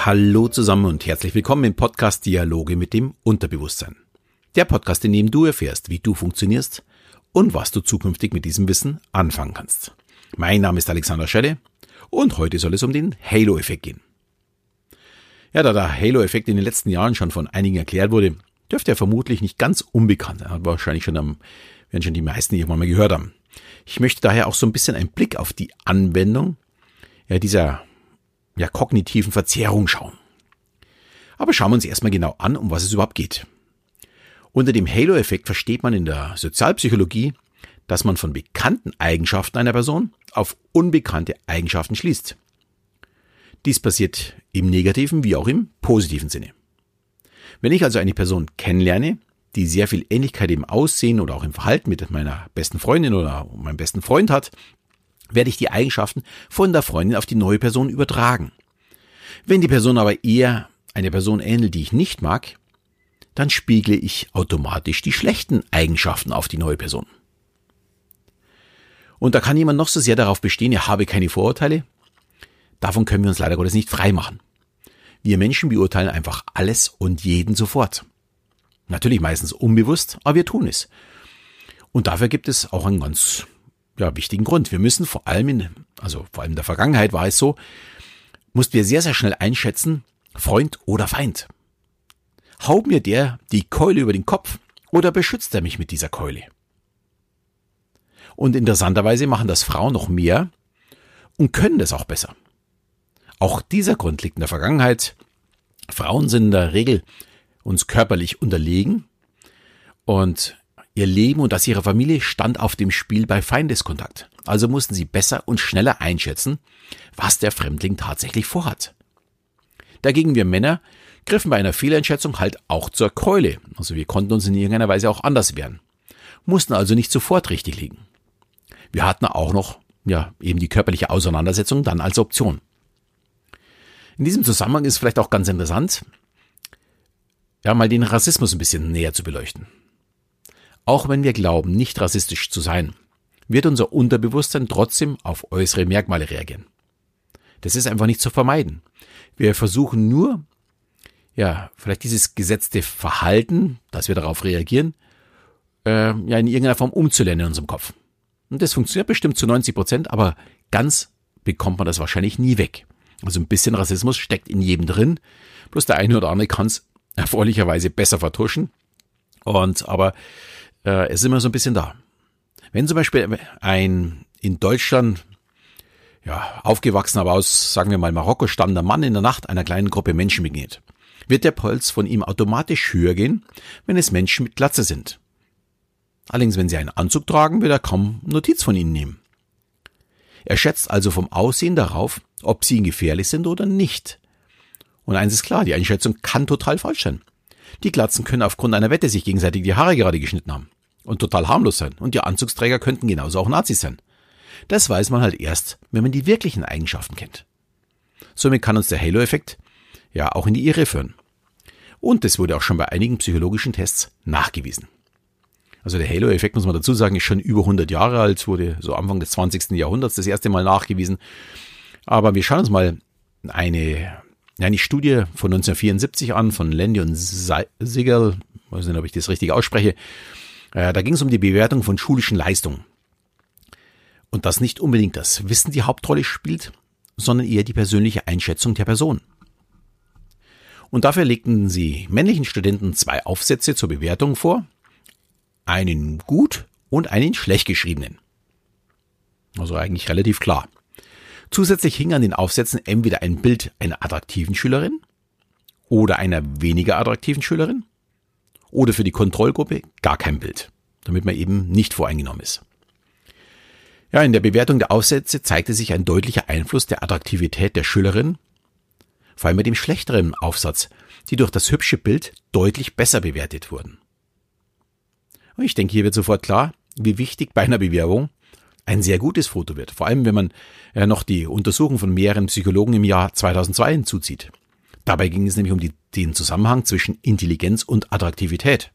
Hallo zusammen und herzlich willkommen im Podcast Dialoge mit dem Unterbewusstsein. Der Podcast, in dem du erfährst, wie du funktionierst und was du zukünftig mit diesem Wissen anfangen kannst. Mein Name ist Alexander Schelle und heute soll es um den Halo-Effekt gehen. Ja, da der Halo-Effekt in den letzten Jahren schon von einigen erklärt wurde, dürfte er vermutlich nicht ganz unbekannt sein. Wahrscheinlich werden schon die meisten irgendwann mal gehört haben. Ich möchte daher auch so ein bisschen einen Blick auf die Anwendung dieser kognitiven Verzerrung schauen. Aber schauen wir uns erstmal genau an, um was es überhaupt geht. Unter dem Halo-Effekt versteht man in der Sozialpsychologie, dass man von bekannten Eigenschaften einer Person auf unbekannte Eigenschaften schließt. Dies passiert im negativen wie auch im positiven Sinne. Wenn ich also eine Person kennenlerne, die sehr viel Ähnlichkeit im Aussehen oder auch im Verhalten mit meiner besten Freundin oder meinem besten Freund hat, werde ich die Eigenschaften von der Freundin auf die neue Person übertragen. Wenn die Person aber eher einer Person ähnelt, die ich nicht mag, dann spiegle ich automatisch die schlechten Eigenschaften auf die neue Person. Und da kann jemand noch so sehr darauf bestehen, er habe keine Vorurteile. Davon können wir uns leider Gottes nicht freimachen. Wir Menschen beurteilen einfach alles und jeden sofort. Natürlich meistens unbewusst, aber wir tun es. Und dafür gibt es auch einen ganz wichtigen Grund. Wir müssen vor allem in der Vergangenheit war es so, mussten wir sehr, sehr schnell einschätzen, Freund oder Feind. Haut mir der die Keule über den Kopf oder beschützt er mich mit dieser Keule? Und interessanterweise machen das Frauen noch mehr und können das auch besser. Auch dieser Grund liegt in der Vergangenheit. Frauen sind in der Regel uns körperlich unterlegen und ihr Leben und das ihrer Familie stand auf dem Spiel bei Feindeskontakt. Also mussten sie besser und schneller einschätzen, was der Fremdling tatsächlich vorhat. Dagegen wir Männer griffen bei einer Fehleinschätzung halt auch zur Keule. Also wir konnten uns in irgendeiner Weise auch anders wehren. Mussten also nicht sofort richtig liegen. Wir hatten auch noch eben die körperliche Auseinandersetzung dann als Option. In diesem Zusammenhang ist vielleicht auch ganz interessant, mal den Rassismus ein bisschen näher zu beleuchten. Auch wenn wir glauben, nicht rassistisch zu sein, wird unser Unterbewusstsein trotzdem auf äußere Merkmale reagieren. Das ist einfach nicht zu vermeiden. Wir versuchen nur, vielleicht dieses gesetzte Verhalten, dass wir darauf reagieren, in irgendeiner Form umzulernen in unserem Kopf. Und das funktioniert bestimmt zu 90%, aber ganz bekommt man das wahrscheinlich nie weg. Also ein bisschen Rassismus steckt in jedem drin, bloß der eine oder andere kann es erfreulicherweise besser vertuschen. Aber es ist immer so ein bisschen da. Wenn zum Beispiel ein in Deutschland aufgewachsener, aber aus, sagen wir mal, Marokko stammender Mann in der Nacht einer kleinen Gruppe Menschen begegnet, wird der Puls von ihm automatisch höher gehen, wenn es Menschen mit Glatze sind. Allerdings, wenn sie einen Anzug tragen, wird er kaum Notiz von ihnen nehmen. Er schätzt also vom Aussehen darauf, ob sie ihm gefährlich sind oder nicht. Und eins ist klar, die Einschätzung kann total falsch sein. Die Glatzen können aufgrund einer Wette sich gegenseitig die Haare gerade geschnitten haben und total harmlos sein. Und die Anzugsträger könnten genauso auch Nazis sein. Das weiß man halt erst, wenn man die wirklichen Eigenschaften kennt. Somit kann uns der Halo-Effekt auch in die Irre führen. Und das wurde auch schon bei einigen psychologischen Tests nachgewiesen. Also der Halo-Effekt, muss man dazu sagen, ist schon über 100 Jahre alt, wurde so Anfang des 20. Jahrhunderts das erste Mal nachgewiesen. Aber wir schauen uns mal eine Studie von 1974 an, von Landy und Siegel, ich weiß nicht, ob ich das richtig ausspreche. Da ging es um die Bewertung von schulischen Leistungen. Und dass nicht unbedingt das Wissen die Hauptrolle spielt, sondern eher die persönliche Einschätzung der Person. Und dafür legten sie männlichen Studenten 2 Aufsätze zur Bewertung vor, einen gut und einen schlecht geschriebenen. Also eigentlich relativ klar. Zusätzlich hing an den Aufsätzen entweder ein Bild einer attraktiven Schülerin oder einer weniger attraktiven Schülerin oder für die Kontrollgruppe gar kein Bild, damit man eben nicht voreingenommen ist. In der Bewertung der Aufsätze zeigte sich ein deutlicher Einfluss der Attraktivität der Schülerin, vor allem mit dem schlechteren Aufsatz, die durch das hübsche Bild deutlich besser bewertet wurden. Und ich denke, hier wird sofort klar, wie wichtig bei einer Bewerbung ein sehr gutes Foto wird. Vor allem, wenn man noch die Untersuchung von mehreren Psychologen im Jahr 2002 hinzuzieht. Dabei ging es nämlich um den Zusammenhang zwischen Intelligenz und Attraktivität.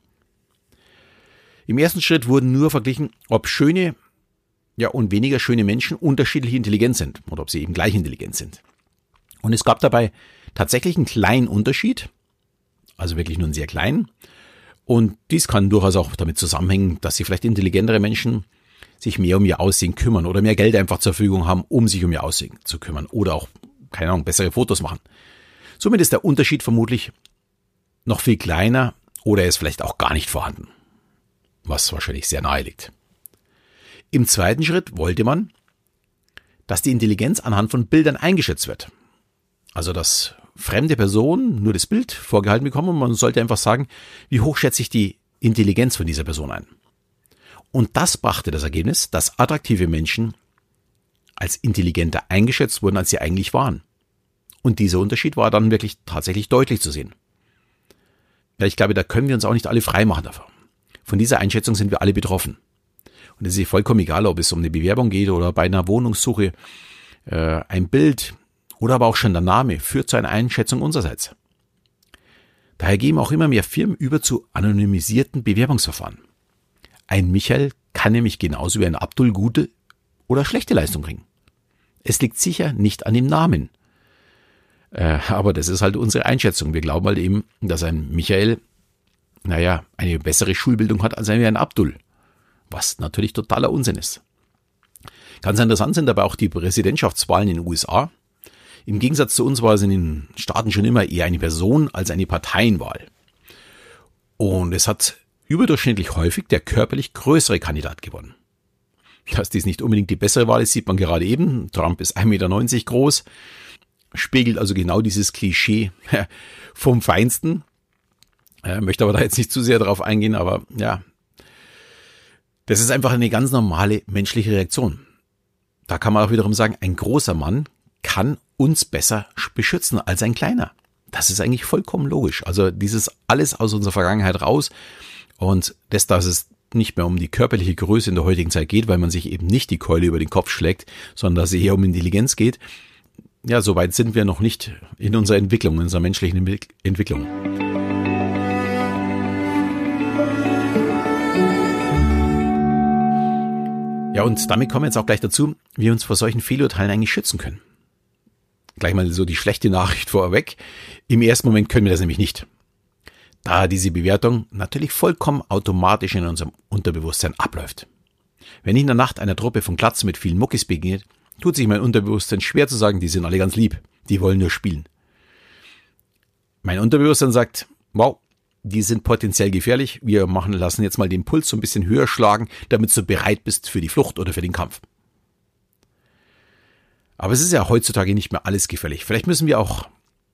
Im ersten Schritt wurden nur verglichen, ob schöne und weniger schöne Menschen unterschiedlich intelligent sind oder ob sie eben gleich intelligent sind. Und es gab dabei tatsächlich einen kleinen Unterschied, also wirklich nur einen sehr kleinen. Und dies kann durchaus auch damit zusammenhängen, dass sie vielleicht intelligentere Menschen sich mehr um ihr Aussehen kümmern oder mehr Geld einfach zur Verfügung haben, um sich um ihr Aussehen zu kümmern oder auch, keine Ahnung, bessere Fotos machen. Somit ist der Unterschied vermutlich noch viel kleiner oder er ist vielleicht auch gar nicht vorhanden, was wahrscheinlich sehr nahe liegt. Im zweiten Schritt wollte man, dass die Intelligenz anhand von Bildern eingeschätzt wird. Also dass fremde Personen nur das Bild vorgehalten bekommen und man sollte einfach sagen, wie hoch schätze ich die Intelligenz von dieser Person ein. Und das brachte das Ergebnis, dass attraktive Menschen als intelligenter eingeschätzt wurden, als sie eigentlich waren. Und dieser Unterschied war dann wirklich tatsächlich deutlich zu sehen. Ja, ich glaube, da können wir uns auch nicht alle frei machen davon. Von dieser Einschätzung sind wir alle betroffen. Und es ist vollkommen egal, ob es um eine Bewerbung geht oder bei einer Wohnungssuche, ein Bild oder aber auch schon der Name führt zu einer Einschätzung unsererseits. Daher gehen auch immer mehr Firmen über zu anonymisierten Bewerbungsverfahren. Ein Michael kann nämlich genauso wie ein Abdul gute oder schlechte Leistung bringen. Es liegt sicher nicht an dem Namen. Aber das ist halt unsere Einschätzung. Wir glauben halt eben, dass ein Michael, eine bessere Schulbildung hat als ein Abdul. Was natürlich totaler Unsinn ist. Ganz interessant sind aber auch die Präsidentschaftswahlen in den USA. Im Gegensatz zu uns war es in den Staaten schon immer eher eine Person als eine Parteienwahl. Und es hat überdurchschnittlich häufig der körperlich größere Kandidat gewonnen. Dass dies nicht unbedingt die bessere Wahl ist, sieht man gerade eben. Trump ist 1,90 Meter groß, spiegelt also genau dieses Klischee vom Feinsten. Möchte aber da jetzt nicht zu sehr drauf eingehen, aber ja, das ist einfach eine ganz normale menschliche Reaktion. Da kann man auch wiederum sagen, ein großer Mann kann uns besser beschützen als ein kleiner. Das ist eigentlich vollkommen logisch. Also dieses alles aus unserer Vergangenheit raus und dass es nicht mehr um die körperliche Größe in der heutigen Zeit geht, weil man sich eben nicht die Keule über den Kopf schlägt, sondern dass es eher um Intelligenz geht. Ja, soweit sind wir noch nicht in unserer Entwicklung, in unserer menschlichen Entwicklung. Ja, und damit kommen wir jetzt auch gleich dazu, wie wir uns vor solchen Fehlurteilen eigentlich schützen können. Gleich mal so die schlechte Nachricht vorweg. Im ersten Moment können wir das nämlich nicht. Da diese Bewertung natürlich vollkommen automatisch in unserem Unterbewusstsein abläuft. Wenn ich in der Nacht einer Truppe von Glatzen mit vielen Muckis begegnet, tut sich mein Unterbewusstsein schwer zu sagen, die sind alle ganz lieb, die wollen nur spielen. Mein Unterbewusstsein sagt, wow, die sind potenziell gefährlich, wir lassen jetzt mal den Puls so ein bisschen höher schlagen, damit du bereit bist für die Flucht oder für den Kampf. Aber es ist ja heutzutage nicht mehr alles gefährlich. Vielleicht müssen wir auch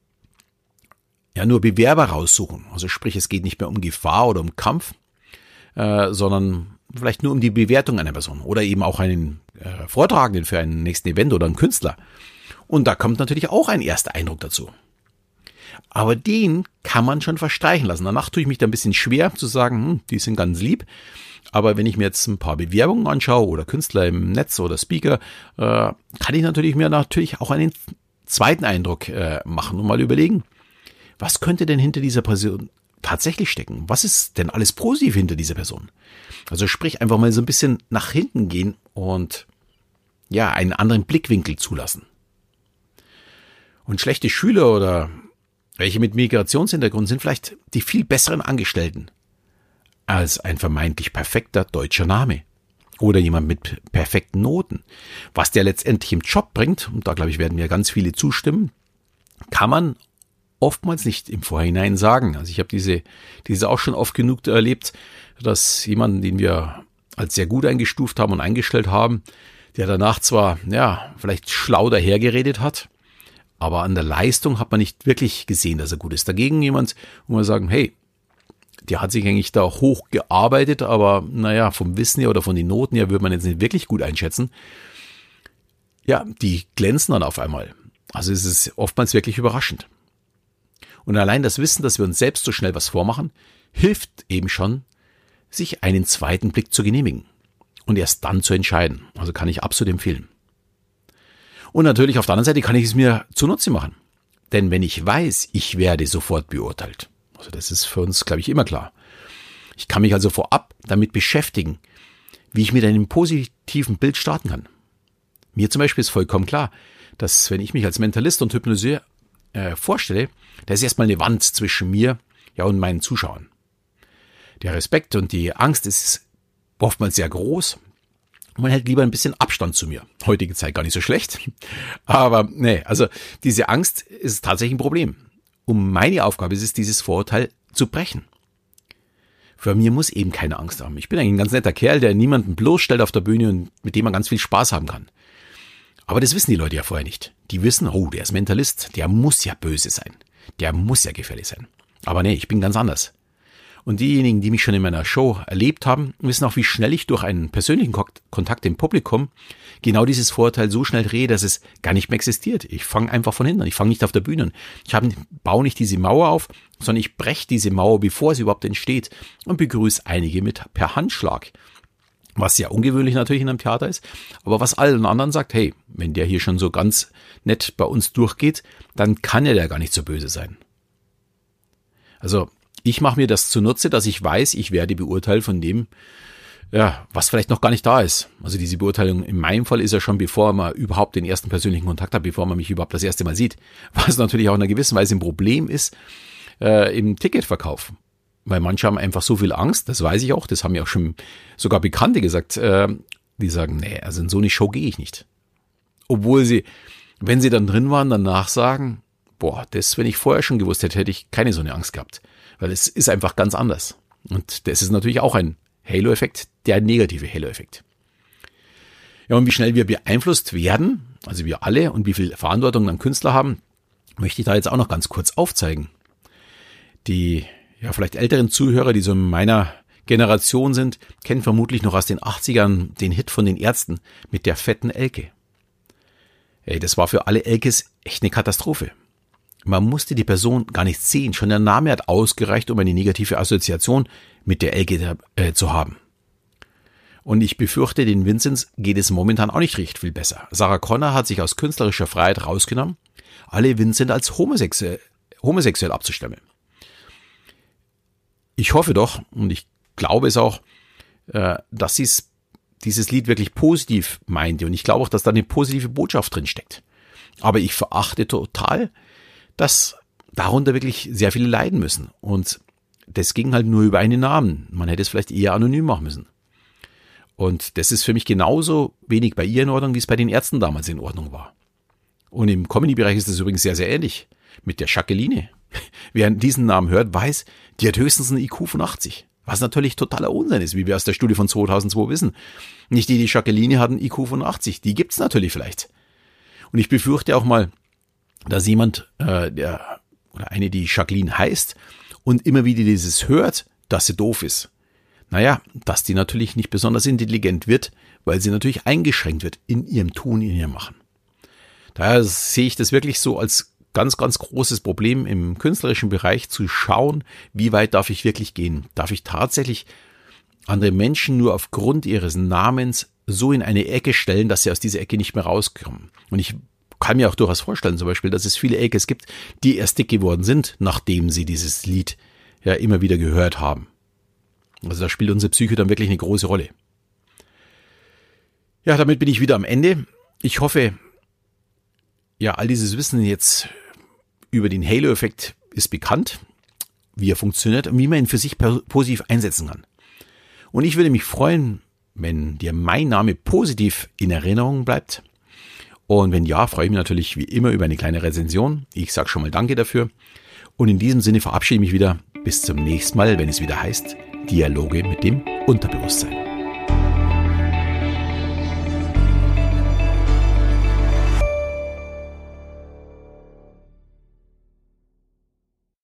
nur Bewerber raussuchen. Also sprich, es geht nicht mehr um Gefahr oder um Kampf, sondern vielleicht nur um die Bewertung einer Person oder eben auch einen Vortragenden für einen nächsten Event oder einen Künstler. Und da kommt natürlich auch ein erster Eindruck dazu. Aber den kann man schon verstreichen lassen. Danach tue ich mich da ein bisschen schwer zu sagen, die sind ganz lieb. Aber wenn ich mir jetzt ein paar Bewerbungen anschaue oder Künstler im Netz oder Speaker, kann ich mir auch einen zweiten Eindruck machen und mal überlegen, was könnte denn hinter dieser Person tatsächlich stecken? Was ist denn alles positiv hinter dieser Person? Also sprich, einfach mal so ein bisschen nach hinten gehen und einen anderen Blickwinkel zulassen. Und schlechte Schüler oder welche mit Migrationshintergrund sind vielleicht die viel besseren Angestellten als ein vermeintlich perfekter deutscher Name oder jemand mit perfekten Noten. Was der letztendlich im Job bringt, und da glaube ich werden mir ganz viele zustimmen, kann man oftmals nicht im Vorhinein sagen. Also ich habe diese auch schon oft genug erlebt, dass jemanden, den wir als sehr gut eingestuft haben und eingestellt haben, der danach zwar vielleicht schlau dahergeredet hat, aber an der Leistung hat man nicht wirklich gesehen, dass er gut ist. Dagegen jemand, wo man sagen, hey, der hat sich eigentlich da hoch gearbeitet, aber vom Wissen her oder von den Noten her würde man jetzt nicht wirklich gut einschätzen. Ja, die glänzen dann auf einmal. Also es ist oftmals wirklich überraschend. Und allein das Wissen, dass wir uns selbst so schnell was vormachen, hilft eben schon, sich einen zweiten Blick zu genehmigen und erst dann zu entscheiden. Also kann ich absolut empfehlen. Und natürlich auf der anderen Seite kann ich es mir zunutze machen. Denn wenn ich weiß, ich werde sofort beurteilt, also das ist für uns, glaube ich, immer klar. Ich kann mich also vorab damit beschäftigen, wie ich mit einem positiven Bild starten kann. Mir zum Beispiel ist vollkommen klar, dass wenn ich mich als Mentalist und Hypnoseur vorstelle, da ist erstmal eine Wand zwischen mir und meinen Zuschauern. Der Respekt und die Angst ist oftmals sehr groß. Man hält lieber ein bisschen Abstand zu mir. Heutige Zeit gar nicht so schlecht. Aber also diese Angst ist tatsächlich ein Problem. Und meine Aufgabe ist es, dieses Vorurteil zu brechen. Für mir muss eben keine Angst haben. Ich bin eigentlich ein ganz netter Kerl, der niemanden bloßstellt auf der Bühne und mit dem man ganz viel Spaß haben kann. Aber das wissen die Leute ja vorher nicht. Die wissen, der ist Mentalist, der muss ja böse sein. Der muss ja gefährlich sein. Aber ich bin ganz anders. Und diejenigen, die mich schon in meiner Show erlebt haben, wissen auch, wie schnell ich durch einen persönlichen Kontakt im Publikum genau dieses Vorurteil so schnell drehe, dass es gar nicht mehr existiert. Ich fange einfach von hinten an. Ich fange nicht auf der Bühne an. Ich baue nicht diese Mauer auf, sondern ich breche diese Mauer, bevor sie überhaupt entsteht, und begrüße einige per Handschlag. Was sehr ungewöhnlich natürlich in einem Theater ist, aber was allen anderen sagt, hey, wenn der hier schon so ganz nett bei uns durchgeht, dann kann der gar nicht so böse sein. Also ich mache mir das zunutze, dass ich weiß, ich werde beurteilt von dem, was vielleicht noch gar nicht da ist. Also diese Beurteilung in meinem Fall ist ja schon, bevor man überhaupt den ersten persönlichen Kontakt hat, bevor man mich überhaupt das erste Mal sieht. Was natürlich auch in einer gewissen Weise ein Problem ist im Ticketverkauf. Weil manche haben einfach so viel Angst, das weiß ich auch, das haben ja auch schon sogar Bekannte gesagt, die sagen, also in so eine Show gehe ich nicht. Obwohl sie, wenn sie dann drin waren, danach sagen, das, wenn ich vorher schon gewusst hätte, hätte ich keine so eine Angst gehabt. Weil es ist einfach ganz anders. Und das ist natürlich auch ein Halo-Effekt, der negative Halo-Effekt. Ja, und wie schnell wir beeinflusst werden, also wir alle, und wie viel Verantwortung dann Künstler haben, möchte ich da jetzt auch noch ganz kurz aufzeigen. Die vielleicht älteren Zuhörer, die so in meiner Generation sind, kennen vermutlich noch aus den 80ern den Hit von den Ärzten mit der fetten Elke. Das war für alle Elkes echt eine Katastrophe. Man musste die Person gar nicht sehen, schon der Name hat ausgereicht, um eine negative Assoziation mit der Elke zu haben. Und ich befürchte, den Vinzenz geht es momentan auch nicht recht viel besser. Sarah Connor hat sich aus künstlerischer Freiheit rausgenommen, alle Vincent als homosexuell abzustimmen. Ich hoffe doch, und ich glaube es auch, dass sie dieses Lied wirklich positiv meinte. Und ich glaube auch, dass da eine positive Botschaft drin steckt. Aber ich verachte total, dass darunter wirklich sehr viele leiden müssen. Und das ging halt nur über einen Namen. Man hätte es vielleicht eher anonym machen müssen. Und das ist für mich genauso wenig bei ihr in Ordnung, wie es bei den Ärzten damals in Ordnung war. Und im Comedy-Bereich ist das übrigens sehr, sehr ähnlich. Mit der Jacqueline. Wer diesen Namen hört, weiß, die hat höchstens einen IQ von 80. Was natürlich totaler Unsinn ist, wie wir aus der Studie von 2002 wissen. Nicht die Jacqueline hat einen IQ von 80. Die gibt's natürlich vielleicht. Und ich befürchte auch mal, dass jemand, oder eine, die Jacqueline heißt und immer wieder dieses hört, dass sie doof ist. Dass die natürlich nicht besonders intelligent wird, weil sie natürlich eingeschränkt wird in ihrem Tun, in ihrem Machen. Daher sehe ich das wirklich so als ganz, ganz großes Problem im künstlerischen Bereich zu schauen, wie weit darf ich wirklich gehen? Darf ich tatsächlich andere Menschen nur aufgrund ihres Namens so in eine Ecke stellen, dass sie aus dieser Ecke nicht mehr rauskommen? Und ich kann mir auch durchaus vorstellen, zum Beispiel, dass es viele Eckes gibt, die erst dick geworden sind, nachdem sie dieses Lied ja immer wieder gehört haben. Also da spielt unsere Psyche dann wirklich eine große Rolle. Ja, damit bin ich wieder am Ende. Ich hoffe, all dieses Wissen jetzt über den Halo-Effekt ist bekannt, wie er funktioniert und wie man ihn für sich positiv einsetzen kann. Und ich würde mich freuen, wenn dir mein Name positiv in Erinnerung bleibt. Und wenn ja, freue ich mich natürlich wie immer über eine kleine Rezension. Ich sage schon mal Danke dafür. Und in diesem Sinne verabschiede ich mich wieder. Bis zum nächsten Mal, wenn es wieder heißt Dialoge mit dem Unterbewusstsein.